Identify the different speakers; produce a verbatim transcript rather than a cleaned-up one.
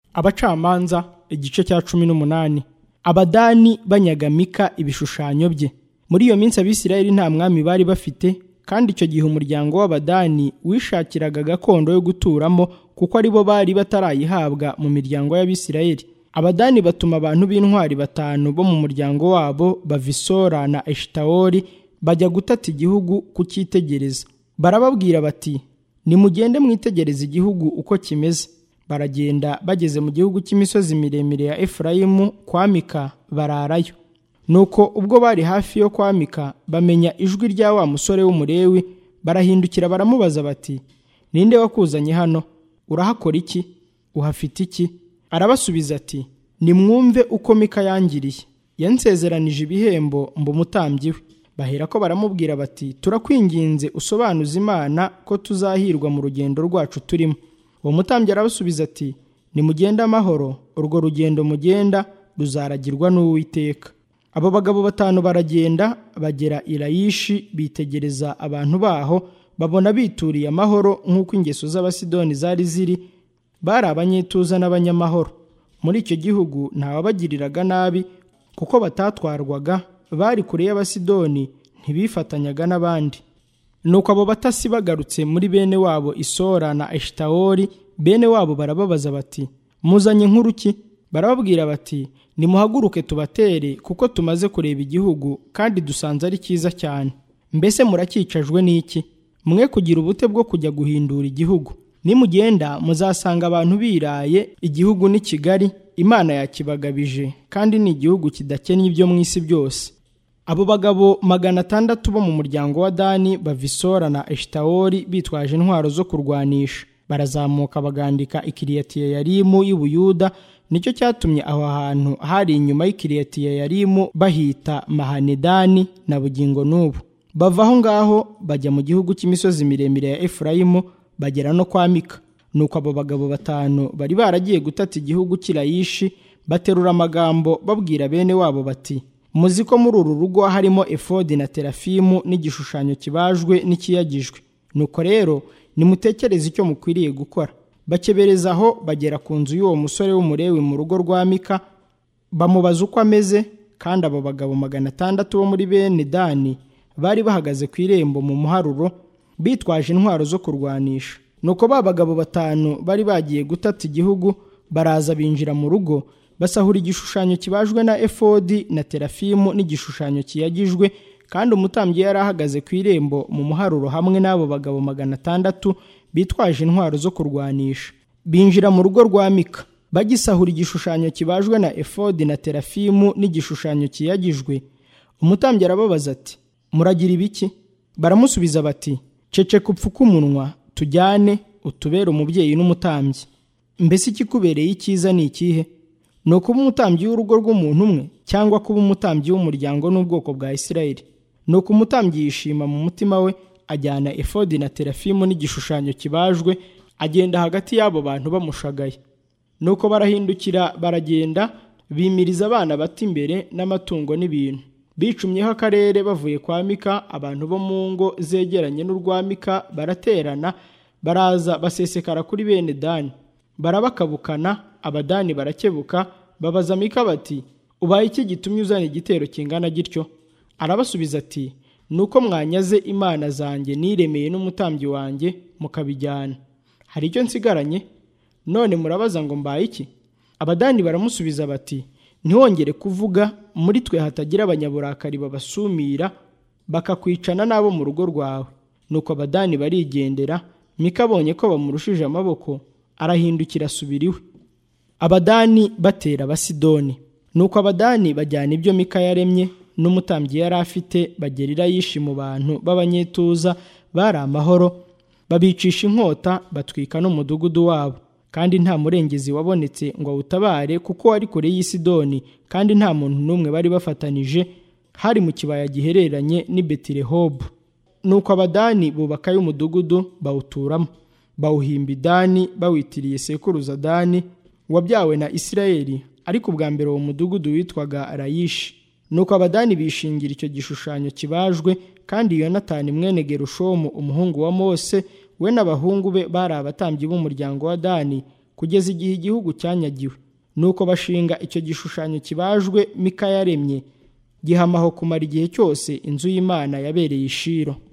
Speaker 1: Abacamanza igice cya cumi n'umunani. Abadani banyaga Mika ibishushanyo bye. Muri iyo minsi Abisirayeli nta mwami bari bafite, kandi icyo gihe umuryango w'Abadani wishakiraga gakondo yo guturamo, kuko ari bo bari batarayihabwa mu miryango y'Abisirayeli. Abadani batuma abantu b'intwari batanu bo mu muryango wabo bava i Sora na Eshitawoli bajya gutata igihugu kucyitegereza. Barababwira bati, nimugende mwitegereze igihugu uko kimeze. Baragenda, bageze mu gihugu cy'imisozi miremire ya Efurayimu kwa Mika bararayo. Nuko ubwo bari hafi yo kwa Mika bamenya ijwi rya wa musore w'umulewi, barahindukira baramubaza bati, ninde wakuzanye hano? Urahakora iki? Uhafite iki? Arabasubiza ati, nimwumve uko Mika yangiriye. Yansezeranije ibihembo mba umutambyi we. Baherako baramubwira bati, turakwinginze usobanuze Imana ko tuzahirwa mu rugendo rwacu turimo. Uwo mutambyi arabasubiza ati, nimugende amahoro, urwo rugendo mugenda ruzaragirwa n'Uwiteka. Abo bagabo batanu baragenda bagera i Layishi, bitegereza abantu baho, babona bituriye amahoro nk'uko ingeso z'Abasidoni zari ziri. Bari abanyetuza n'abanyamahoro. Muri icyo gihugu ntawabagiriraga nabi, kuko batatwarwaga, bari kure y'Abasidoni, ntibifatanyaga n'abandi. Nuko abo batasi bagarutse muri bene wabo i Sora na Eshitawoli, bene wabo barababaza bati, muzanye nkuru ki? Barababwira bati, nimuhaguruke tubatere, kuko tumaze kureba igihugu kandi dusanze ari cyiza cyane. Mbese muracyicajwe n'iki? Mwe kugira ubute bwo kujya guhindura igihugu. Nimugenda muzasanga abantu biraye, igihugu ni kigari, Imana yakibagabije, kandi ni igihugu kidakennye ibyo mu isi byose. Abo bagabo magana atandatu bo mu muryango wa Dani bava i Sora na Eshitawoli bitwaje intwaro zo kurwanisha. Barazamuka bagandika i Kiriyati-Yeyarimu y'i Buyuda. Nicyo cyatumye aho hantu hari inyuma y'i Kiriyati-Yeyarimu bahita Mahanedani na bugingo n'ubu. Bava aho ngaho bajya mu gihugu cy'imisozi miremire ya Efurayimu, bagera no kwa Mika. Nuko abo bagabo batanu bari baragiye gutata igihugu cy'i Layishi, baterura amagambo babwira bene wabo bati, muzi ko muri uru rugo harimo efodi na terafimu n'igishushanyo kibajwe n'ikiyagijwe. Nuko rero nimutekereze icyo mukwiriye gukora. Bakebereza aho bagera ku nzu y'uwo musore w'umulewi mu rugo rwa Mika, bamubaza uko ameze, kandi abo bagabo magana atandatu bo muri bene Dani bari bahagaze ku irembo mu muharuro, bitwaje intwaro zo kurwanisha. Nuko ba bagabo batanu bari bagiye gutata igihugu baraza binjira mu rugo, basahura igishushanyo kibajwe na efodi na terafimu n'igishushanyo kiyagijwe, kandi umutambyi yari ahagaze ku irembo mu muharuro hamwe n'abo bagabo magana atandatu bitwaje intwaro zo kurwanisha. Binjira mu rugo rwa Mika, bagisahura igishushanyo kibajwe na efodi na terafimu n'igishushanyo kiyagijwe. Umutambyi arababaza ati, muragira ibiki? Baramusubiza bati, ceceka upfuke umunwa, tujyane utubere umubyeyi n'umutambyi. Mbese ikikubereye icyiza ni ikihe? Ni ukuba umutambyi w'urugo rw'umuntu umwe, cyangwa kuba umutambyi w'umuryango n'ubwoko bwa Isirayeli? Nuko umutambyi yishima mu mutima we, ajyana efodi na terafimu n'igishushanyo kibajwe, agenda hagati y'abo bantu bamushagaye. Nuko barahindukira baragenda, bimiriza abana bato imbere n'amatungo n'ibintu. Bicumyeho akarere bavuye kwa Mika, abantu bo mu ngo zegeranye n'urwa Mika baraterana, baraza basesekara kuri bene Dani. Barabakabukana, Abadani barakebuka, babaza Mika bati, ubaye iki gitumye uzana igitero kingana gityo? Arabasubiza ati, nuko mwanyaze imana zanjye niremeye n'umutambyi wanjye mukabijyana. Hari icyo nsigaranye? None murabaza ngo mbaye iki? Abadani baramusubiza bati, ntiwongere kuvuga, muri twe hatagira abanyaburakari babasumira bakakwicana n'abo mu rugo rwawe. Nuko Abadani barigendera. Mika abonye ko bamurushije amaboko, arahindukira asubira iwe. Abadani batera Abasidoni. Nuko Abadani bajyana ibyo Mika yaremye n'umutambyi yari afite, bagera i Layishi mu bantu b'abanyetuza bari amahoro, babicisha inkota, batwika n'umudugudu wabo. Kandi nta murengezi wabonetse ngo awutabare, kuko wari kure y'i Sidoni, kandi nta muntu n'umwe bari bafatanije. Hari mu kibaya gihereranye n'i Betirehobu. Nuko Abadani bubakayo umudugudu bawuturamo, bawuhimba Dani, bawitiriye sekuruza Dani wabyawe na Isirayeli, ariko ubwa mbere uwo mudugudu witwaga Layishi. Nuko Abadani bishingira icyo gishushanyo kibajwe, kandi Yonatani mwene Gerushomu umuhungu wa Mose, we n'abahungu be bari abatambyi b'umuryango wa Dani, kugeza igihe igihugu cyanyagiwe. Nuko bashinga icyo gishushanyo kibajwe Mika yaremye, gihamaho kumara igihe cyose inzu y'Imana yabereye i Shilo.